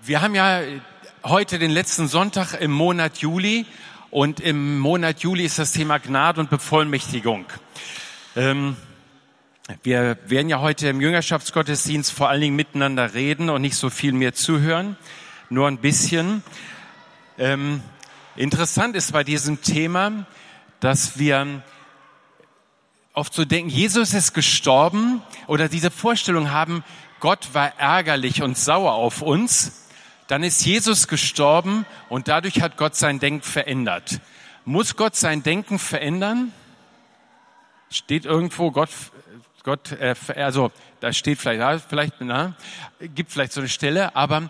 Wir haben ja heute den letzten Sonntag im Monat Juli und im Monat Juli ist das Thema Gnade und Bevollmächtigung. Wir werden ja heute im Jüngerschaftsgottesdienst vor allen Dingen miteinander reden und nicht so viel mehr zuhören, nur ein bisschen. Interessant ist bei diesem Thema, dass wir oft so denken, Jesus ist gestorben oder diese Vorstellung haben, Gott war ärgerlich und sauer auf uns. Dann ist Jesus gestorben und dadurch hat Gott sein Denken verändert. Muss Gott sein Denken verändern? Steht irgendwo also da steht gibt vielleicht so eine Stelle, aber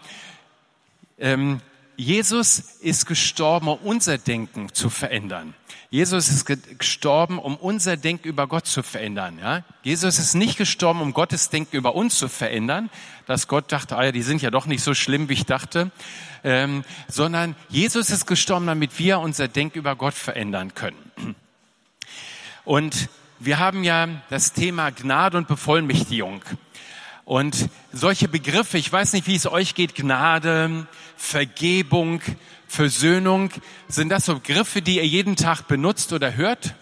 Jesus ist gestorben, um unser Denken zu verändern. Jesus ist gestorben, um unser Denken über Gott zu verändern. Ja? Jesus ist nicht gestorben, um Gottes Denken über uns zu verändern, dass Gott dachte, die sind ja doch nicht so schlimm, wie ich dachte, sondern Jesus ist gestorben, damit wir unser Denken über Gott verändern können. Und wir haben ja das Thema Gnade und Bevollmächtigung. Und solche Begriffe, ich weiß nicht, wie es euch geht, Gnade, Vergebung, Versöhnung, sind das so Begriffe, die ihr jeden Tag benutzt oder hört?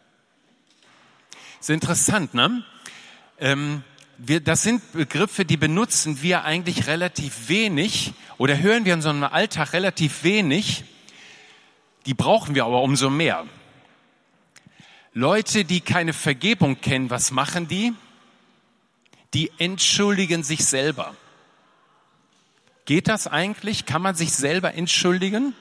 Ist interessant, ne? Das sind Begriffe, die benutzen wir eigentlich relativ wenig oder hören wir in so einem Alltag relativ wenig. Die brauchen wir aber umso mehr. Leute, die keine Vergebung kennen, was machen die? Die entschuldigen sich selber. Geht das eigentlich? Kann man sich selber entschuldigen?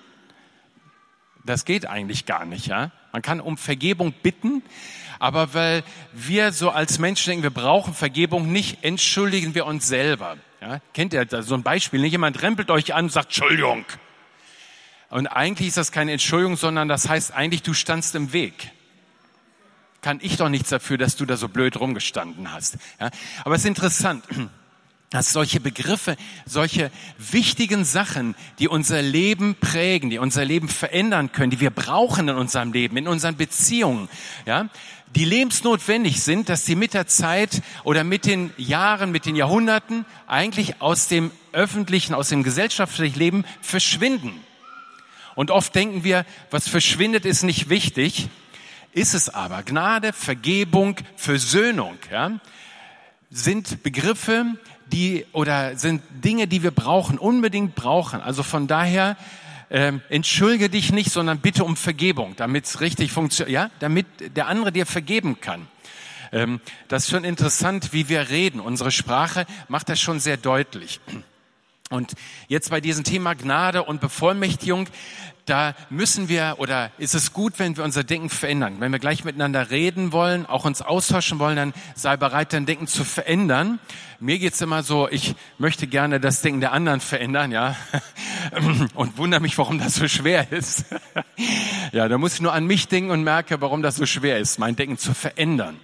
Das geht eigentlich gar nicht, ja? Man kann um Vergebung bitten, aber weil wir so als Menschen denken, wir brauchen Vergebung nicht, entschuldigen wir uns selber. Ja? Kennt ihr so ein Beispiel? Nicht jemand rempelt euch an und sagt Entschuldigung. Und eigentlich ist das keine Entschuldigung, sondern das heißt eigentlich, du standst im Weg. Kann ich doch nichts dafür, dass du da so blöd rumgestanden hast. Ja? Aber es ist interessant, dass solche Begriffe, solche wichtigen Sachen, die unser Leben prägen, die unser Leben verändern können, die wir brauchen in unserem Leben, in unseren Beziehungen, ja, die lebensnotwendig sind, dass die mit der Zeit oder mit den Jahren, mit den Jahrhunderten eigentlich aus dem öffentlichen, aus dem gesellschaftlichen Leben verschwinden. Und oft denken wir, was verschwindet, ist nicht wichtig. Ist es aber. Gnade, Vergebung, Versöhnung, ja, sind Begriffe, sind Dinge, die wir unbedingt brauchen. Also von daher, entschuldige dich nicht, sondern bitte um Vergebung, damit es richtig funktioniert, ja, damit der andere dir vergeben kann. Das ist schon interessant, wie wir reden. Unsere Sprache macht das schon sehr deutlich. Und jetzt bei diesem Thema Gnade und Bevollmächtigung, da ist es gut, wenn wir unser Denken verändern. Wenn wir gleich miteinander reden wollen, auch uns austauschen wollen, dann sei bereit, dein Denken zu verändern. Mir geht's immer so, ich möchte gerne das Denken der anderen verändern, ja. Und wundere mich, warum das so schwer ist. Ja, da muss ich nur an mich denken und merke, warum das so schwer ist, mein Denken zu verändern.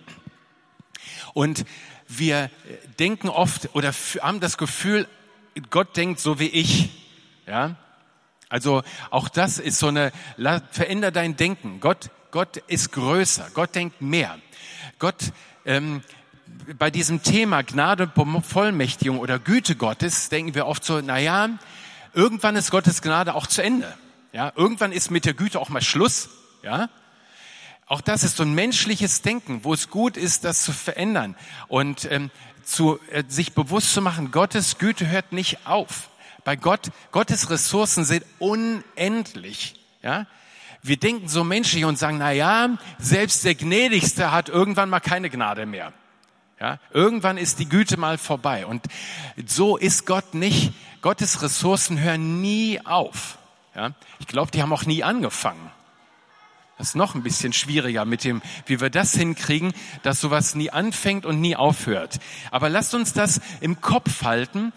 Und wir denken oft oder haben das Gefühl, Gott denkt so wie ich, ja. Also auch das ist veränder dein Denken. Gott ist größer, Gott denkt mehr. Gott, bei diesem Thema Gnade und Bevollmächtigung oder Güte Gottes denken wir oft so, irgendwann ist Gottes Gnade auch zu Ende. Ja, irgendwann ist mit der Güte auch mal Schluss. Ja, auch das ist so ein menschliches Denken, wo es gut ist, das zu verändern und sich bewusst zu machen, Gottes Güte hört nicht auf. Bei Gottes Ressourcen sind unendlich. Ja? Wir denken so menschlich und sagen, selbst der Gnädigste hat irgendwann mal keine Gnade mehr. Ja? Irgendwann ist die Güte mal vorbei. Und so ist Gott nicht. Gottes Ressourcen hören nie auf. Ja? Ich glaube, die haben auch nie angefangen. Das ist noch ein bisschen schwieriger wie wir das hinkriegen, dass sowas nie anfängt und nie aufhört. Aber lasst uns das im Kopf halten,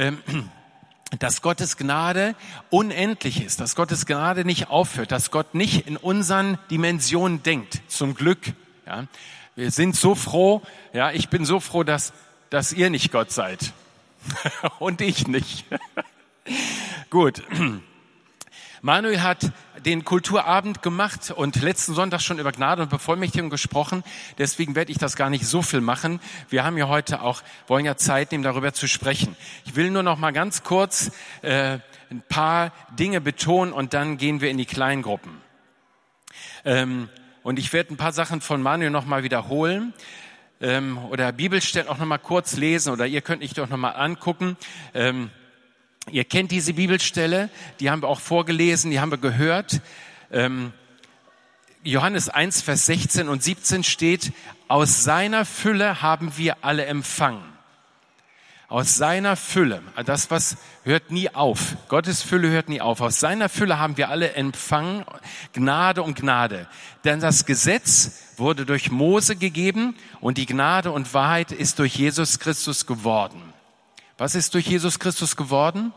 dass Gottes Gnade unendlich ist, dass Gottes Gnade nicht aufhört, dass Gott nicht in unseren Dimensionen denkt, zum Glück. Ja. Wir sind so froh, ja, ich bin so froh, dass ihr nicht Gott seid und ich nicht. Gut. Manuel hat den Kulturabend gemacht und letzten Sonntag schon über Gnade und Bevollmächtigung gesprochen. Deswegen werde ich das gar nicht so viel machen. Wir haben ja heute auch, wollen ja Zeit nehmen, darüber zu sprechen. Ich will nur noch mal ganz kurz ein paar Dinge betonen und dann gehen wir in die Kleingruppen. Und ich werde ein paar Sachen von Manuel noch mal wiederholen oder Bibelstellen auch noch mal kurz lesen oder ihr könnt euch doch noch mal angucken. Ihr kennt diese Bibelstelle, die haben wir auch vorgelesen, die haben wir gehört. Johannes 1, Vers 16 und 17 steht, aus seiner Fülle haben wir alle empfangen. Aus seiner Fülle, das was hört nie auf, Gottes Fülle hört nie auf. Aus seiner Fülle haben wir alle empfangen, Gnade und Gnade. Denn das Gesetz wurde durch Mose gegeben und die Gnade und Wahrheit ist durch Jesus Christus geworden. Was ist durch Jesus Christus geworden?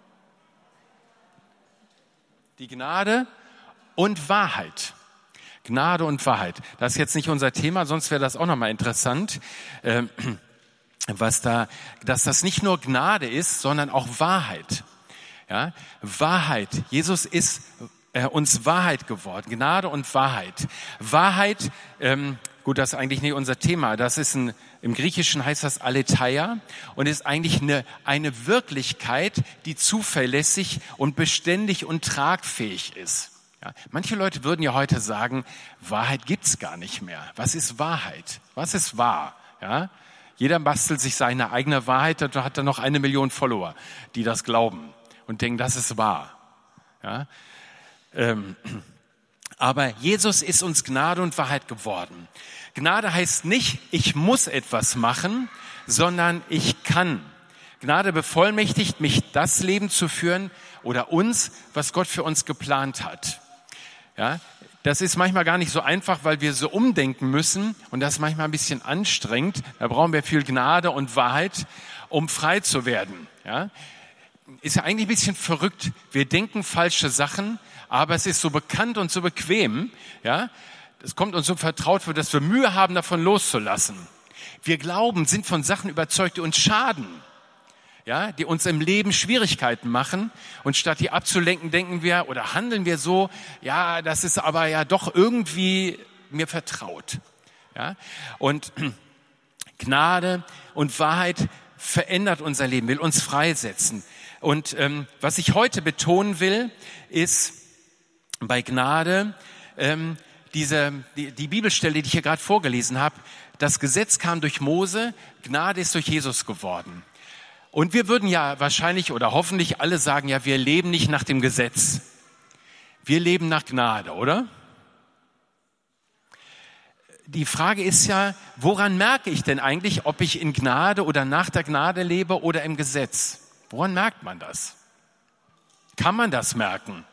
Die Gnade und Wahrheit. Gnade und Wahrheit. Das ist jetzt nicht unser Thema, sonst wäre das auch nochmal interessant, dass das nicht nur Gnade ist, sondern auch Wahrheit. Ja? Wahrheit. Jesus ist uns Wahrheit geworden. Gnade und Wahrheit. Wahrheit, gut, das ist eigentlich nicht unser Thema. Das ist im Griechischen heißt das Aletheia und ist eigentlich eine Wirklichkeit, die zuverlässig und beständig und tragfähig ist. Ja, manche Leute würden ja heute sagen, Wahrheit gibt's gar nicht mehr. Was ist Wahrheit? Was ist wahr? Ja, jeder bastelt sich seine eigene Wahrheit, da hat er noch 1 Million Follower, die das glauben und denken, das ist wahr. Ja, aber Jesus ist uns Gnade und Wahrheit geworden. Gnade heißt nicht, ich muss etwas machen, sondern ich kann. Gnade bevollmächtigt mich, das Leben zu führen oder uns, was Gott für uns geplant hat. Ja, das ist manchmal gar nicht so einfach, weil wir so umdenken müssen und das ist manchmal ein bisschen anstrengend. Da brauchen wir viel Gnade und Wahrheit, um frei zu werden. Ja, ist ja eigentlich ein bisschen verrückt. Wir denken falsche Sachen, aber es ist so bekannt und so bequem, ja. Es kommt uns so vertraut vor, dass wir Mühe haben, davon loszulassen. Wir glauben, sind von Sachen überzeugt, die uns schaden, ja, die uns im Leben Schwierigkeiten machen. Und statt die abzulenken, denken wir oder handeln wir so, ja, das ist aber ja doch irgendwie mir vertraut. Ja, und Gnade und Wahrheit verändert unser Leben, will uns freisetzen. Und was ich heute betonen will, ist bei Gnade, die Bibelstelle, die ich hier gerade vorgelesen habe, das Gesetz kam durch Mose, Gnade ist durch Jesus geworden. Und wir würden ja wahrscheinlich oder hoffentlich alle sagen, ja, wir leben nicht nach dem Gesetz. Wir leben nach Gnade, oder? Die Frage ist ja, woran merke ich denn eigentlich, ob ich in Gnade oder nach der Gnade lebe oder im Gesetz? Woran merkt man das? Kann man das merken?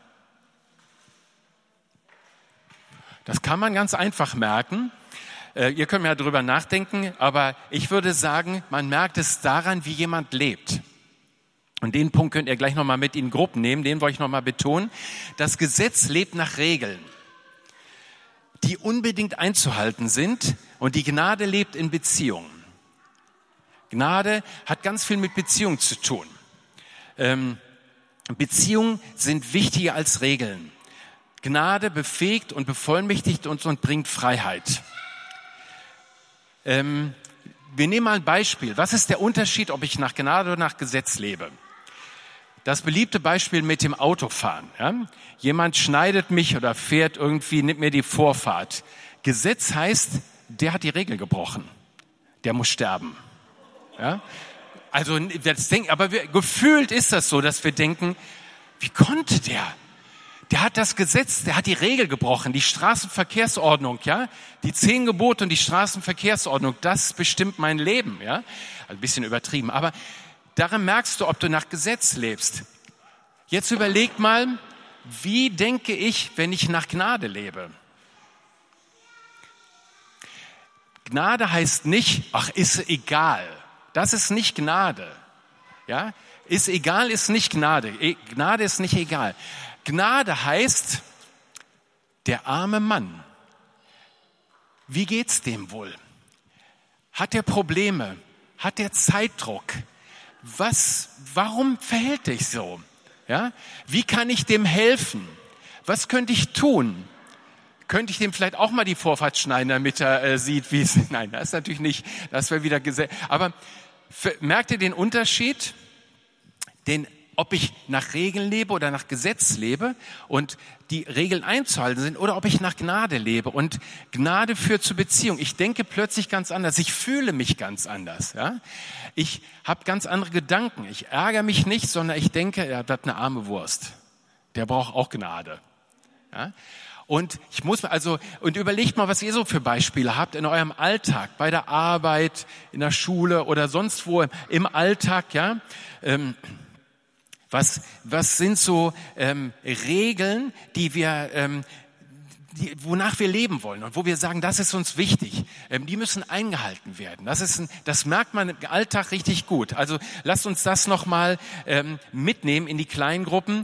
Das kann man ganz einfach merken. Ihr könnt ja drüber nachdenken, aber ich würde sagen, man merkt es daran, wie jemand lebt. Und den Punkt könnt ihr gleich nochmal mit in Gruppen nehmen, den wollte ich nochmal betonen. Das Gesetz lebt nach Regeln, die unbedingt einzuhalten sind und die Gnade lebt in Beziehungen. Gnade hat ganz viel mit Beziehung zu tun. Beziehungen sind wichtiger als Regeln. Gnade befähigt und bevollmächtigt uns und bringt Freiheit. Wir nehmen mal ein Beispiel. Was ist der Unterschied, ob ich nach Gnade oder nach Gesetz lebe? Das beliebte Beispiel mit dem Autofahren. Ja? Jemand schneidet mich oder fährt irgendwie, nimmt mir die Vorfahrt. Gesetz heißt, der hat die Regel gebrochen. Der muss sterben. Ja? Also, gefühlt ist das so, dass wir denken, wie konnte der? Der hat das Gesetz, der hat die Regel gebrochen, die Straßenverkehrsordnung, ja, die 10 Gebote und die Straßenverkehrsordnung, das bestimmt mein Leben, ja, also ein bisschen übertrieben, aber daran merkst du, ob du nach Gesetz lebst. Jetzt überleg mal, wie denke ich, wenn ich nach Gnade lebe? Gnade heißt nicht, ach, ist egal, das ist nicht Gnade, ja, ist egal, ist nicht Gnade, Gnade ist nicht egal. Gnade heißt, der arme Mann, wie geht's dem wohl? Hat er Probleme? Hat er Zeitdruck? Warum verhält dich so? Ja? Wie kann ich dem helfen? Was könnte ich tun? Könnte ich dem vielleicht auch mal die Vorfahrt schneiden, damit er sieht, wie es... Nein, das ist natürlich nicht, das wäre wieder... Aber merkt ihr den Unterschied? Ob ich nach Regeln lebe oder nach Gesetz lebe und die Regeln einzuhalten sind oder ob ich nach Gnade lebe. Und Gnade führt zur Beziehung. Ich denke plötzlich ganz anders. Ich fühle mich ganz anders. Ja? Ich habe ganz andere Gedanken. Ich ärgere mich nicht, sondern ich denke, ja, das ist eine arme Wurst. Der braucht auch Gnade. Ja? Und und überlegt mal, was ihr so für Beispiele habt in eurem Alltag, bei der Arbeit, in der Schule oder sonst wo im Alltag, ja. Was sind so Regeln, wonach wir leben wollen und wo wir sagen, das ist uns wichtig. Die müssen eingehalten werden. Das merkt man im Alltag richtig gut. Also lasst uns das nochmal mitnehmen in die Kleingruppen.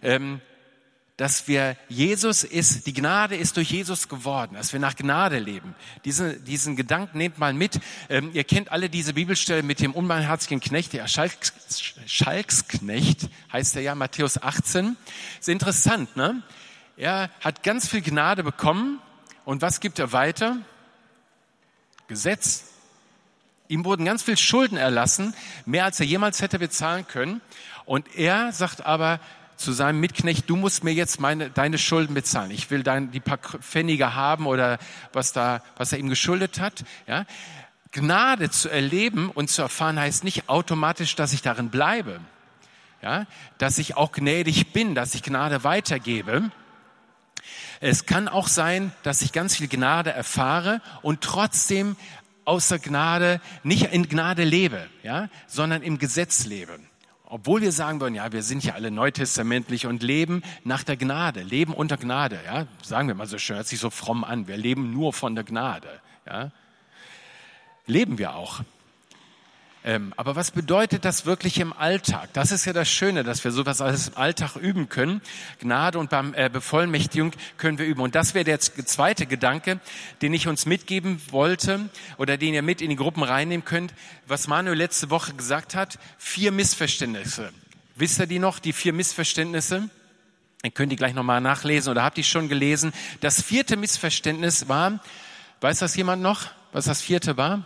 Die Gnade ist durch Jesus geworden, dass wir nach Gnade leben. Diesen Gedanken nehmt mal mit. Ihr kennt alle diese Bibelstelle mit dem unbarmherzigen Knecht, der Schalksknecht, heißt er ja, Matthäus 18. Ist interessant, ne? Er hat ganz viel Gnade bekommen und was gibt er weiter? Gesetz. Ihm wurden ganz viel Schulden erlassen, mehr als er jemals hätte bezahlen können. Und er sagt aber zu seinem Mitknecht, du musst mir jetzt deine Schulden bezahlen. Ich will die paar Pfennige haben oder was er ihm geschuldet hat. Ja? Gnade zu erleben und zu erfahren heißt nicht automatisch, dass ich darin bleibe. Ja? Dass ich auch gnädig bin, dass ich Gnade weitergebe. Es kann auch sein, dass ich ganz viel Gnade erfahre und trotzdem außer Gnade, nicht in Gnade lebe, ja? Sondern im Gesetz lebe. Obwohl wir sagen würden, ja, wir sind ja alle neutestamentlich und leben nach der Gnade, leben unter Gnade, ja, sagen wir mal so schön, hört sich so fromm an, wir leben nur von der Gnade, ja, leben wir auch. Aber was bedeutet das wirklich im Alltag? Das ist ja das Schöne, dass wir sowas alles im Alltag üben können. Gnade und Bevollmächtigung können wir üben. Und das wäre der zweite Gedanke, den ich uns mitgeben wollte oder den ihr mit in die Gruppen reinnehmen könnt, was Manuel letzte Woche gesagt hat. 4 Missverständnisse. Wisst ihr die noch, die 4 Missverständnisse? Ihr könnt die gleich nochmal nachlesen oder habt ihr schon gelesen. Das 4. Missverständnis war, weiß das jemand noch, was das 4. war?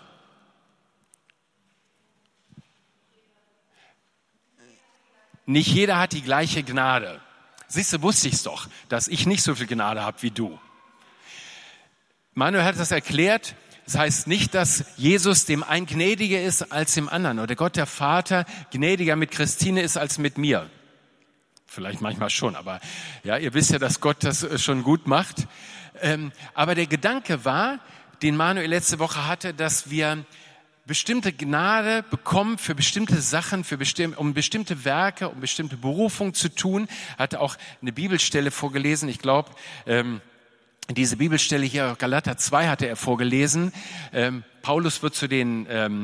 Nicht jeder hat die gleiche Gnade. Siehst du, wusste ich's doch, dass ich nicht so viel Gnade habe wie du. Manuel hat das erklärt. Das heißt nicht, dass Jesus dem einen gnädiger ist als dem anderen oder Gott der Vater gnädiger mit Christine ist als mit mir. Vielleicht manchmal schon, aber ja, ihr wisst ja, dass Gott das schon gut macht. Aber der Gedanke war, den Manuel letzte Woche hatte, dass wir bestimmte Gnade bekommen für bestimmte Sachen, um bestimmte Werke, um bestimmte Berufung zu tun. Er hatte auch eine Bibelstelle vorgelesen. Ich glaube, diese Bibelstelle hier, Galater 2 hatte er vorgelesen. Paulus wird zu den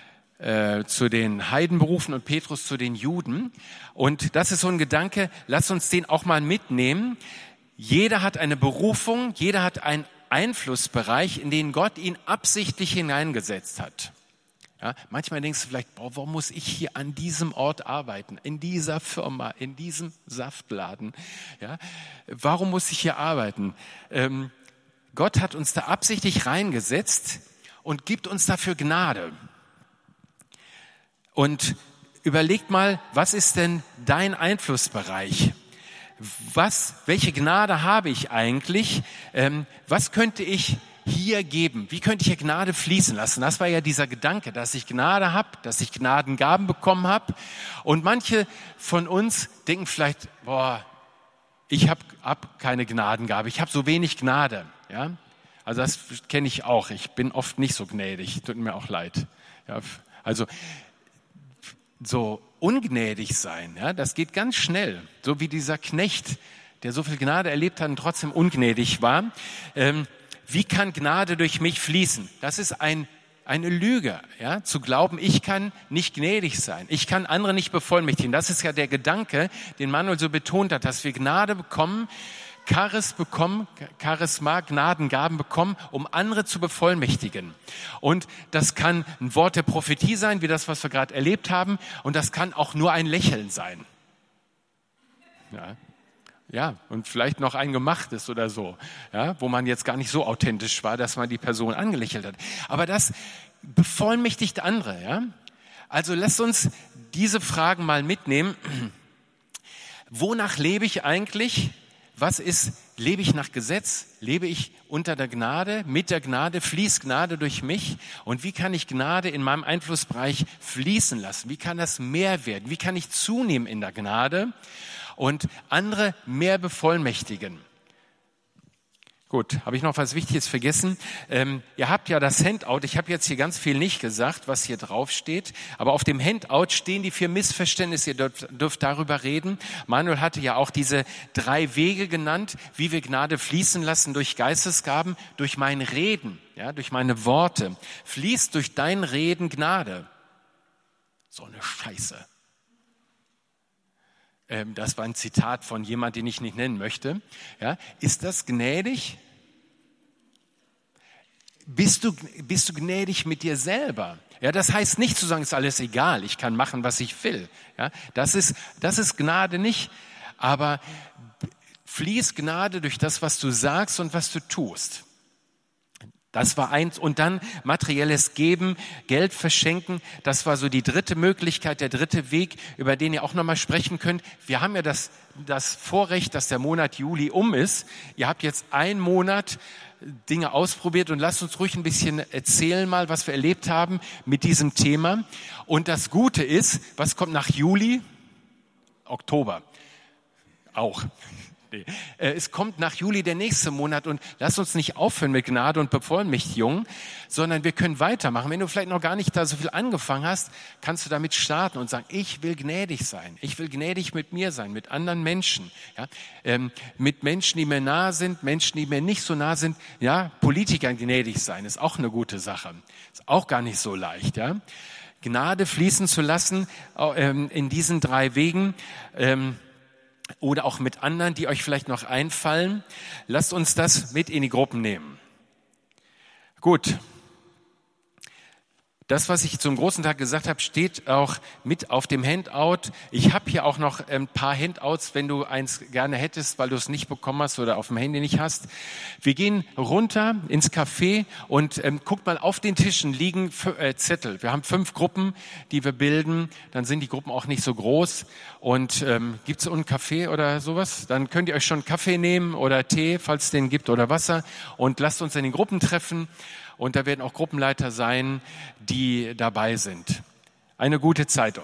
Heiden berufen und Petrus zu den Juden. Und das ist so ein Gedanke, lass uns den auch mal mitnehmen. Jeder hat eine Berufung, jeder hat einen Einflussbereich, in den Gott ihn absichtlich hineingesetzt hat. Ja, manchmal denkst du vielleicht, warum muss ich hier an diesem Ort arbeiten, in dieser Firma, in diesem Saftladen? Ja, warum muss ich hier arbeiten? Gott hat uns da absichtlich reingesetzt und gibt uns dafür Gnade. Und überlegt mal, was ist denn dein Einflussbereich? Welche Gnade habe ich eigentlich? Was könnte ich hier geben? Wie könnte ich hier Gnade fließen lassen? Das war ja dieser Gedanke, dass ich Gnade habe, dass ich Gnadengaben bekommen habe. Und manche von uns denken vielleicht, ich habe keine Gnadengabe, ich habe so wenig Gnade. Ja? Also das kenne ich auch. Ich bin oft nicht so gnädig, tut mir auch leid. Ja, also so ungnädig sein, ja, das geht ganz schnell. So wie dieser Knecht, der so viel Gnade erlebt hat und trotzdem ungnädig war. Wie kann Gnade durch mich fließen? Das ist eine Lüge, ja, zu glauben, ich kann nicht gnädig sein. Ich kann andere nicht bevollmächtigen. Das ist ja der Gedanke, den Manuel so betont hat, dass wir Gnade bekommen, Charisma, Gnadengaben bekommen, um andere zu bevollmächtigen. Und das kann ein Wort der Prophetie sein, wie das, was wir gerade erlebt haben. Und das kann auch nur ein Lächeln sein. Ja. Ja, und vielleicht noch ein gemachtes oder so, ja, wo man jetzt gar nicht so authentisch war, dass man die Person angelächelt hat. Aber das bevollmächtigt andere, ja. Also lasst uns diese Fragen mal mitnehmen. Wonach lebe ich eigentlich? Lebe ich nach Gesetz? Lebe ich unter der Gnade? Mit der Gnade? Fließt Gnade durch mich? Und wie kann ich Gnade in meinem Einflussbereich fließen lassen? Wie kann das mehr werden? Wie kann ich zunehmen in der Gnade und andere mehr bevollmächtigen? Gut, habe ich noch was Wichtiges vergessen? Ihr habt ja das Handout, ich habe jetzt hier ganz viel nicht gesagt, was hier drauf steht, aber auf dem Handout stehen die 4 Missverständnisse, ihr dürft darüber reden. Manuel hatte ja auch diese 3 Wege genannt, wie wir Gnade fließen lassen durch Geistesgaben, durch mein Reden, ja, durch meine Worte. Fließt durch dein Reden Gnade. So eine Scheiße. Das war ein Zitat von jemand, den ich nicht nennen möchte. Ja, ist das gnädig? Bist du gnädig mit dir selber? Ja, das heißt nicht zu sagen, ist alles egal, ich kann machen, was ich will. Ja, das ist Gnade nicht, aber fließt Gnade durch das, was du sagst und was du tust. Das war eins. Und dann materielles Geben, Geld verschenken. Das war so die dritte Möglichkeit, der dritte Weg, über den ihr auch nochmal sprechen könnt. Wir haben ja das Vorrecht, dass der Monat Juli ist. Ihr habt jetzt einen Monat Dinge ausprobiert und lasst uns ruhig ein bisschen erzählen mal, was wir erlebt haben mit diesem Thema. Und das Gute ist, was kommt nach Juli? Oktober. Auch. Nee. Es kommt nach Juli der nächste Monat und lass uns nicht aufhören mit Gnade und Bevollmächtigung, sondern wir können weitermachen. Wenn du vielleicht noch gar nicht da so viel angefangen hast, kannst du damit starten und sagen, ich will gnädig sein. Ich will gnädig mit mir sein, mit anderen Menschen. Ja? Mit Menschen, die mir nah sind, Menschen, die mir nicht so nah sind. Ja, Politikern gnädig sein ist auch eine gute Sache. Ist auch gar nicht so leicht. Ja? Gnade fließen zu lassen in diesen 3 Wegen. Oder auch mit anderen, die euch vielleicht noch einfallen. Lasst uns das mit in die Gruppen nehmen. Gut. Das, was ich zum großen Tag gesagt habe, steht auch mit auf dem Handout. Ich habe hier auch noch ein paar Handouts, wenn du eins gerne hättest, weil du es nicht bekommen hast oder auf dem Handy nicht hast. Wir gehen runter ins Café und guckt mal, auf den Tischen liegen Zettel. Wir haben 5 Gruppen, die wir bilden. Dann sind die Gruppen auch nicht so groß. Und gibt es einen Kaffee oder sowas? Dann könnt ihr euch schon Kaffee nehmen oder Tee, falls es den gibt, oder Wasser. Und lasst uns in den Gruppen treffen. Und da werden auch Gruppenleiter sein, die dabei sind. Eine gute Zeit euch.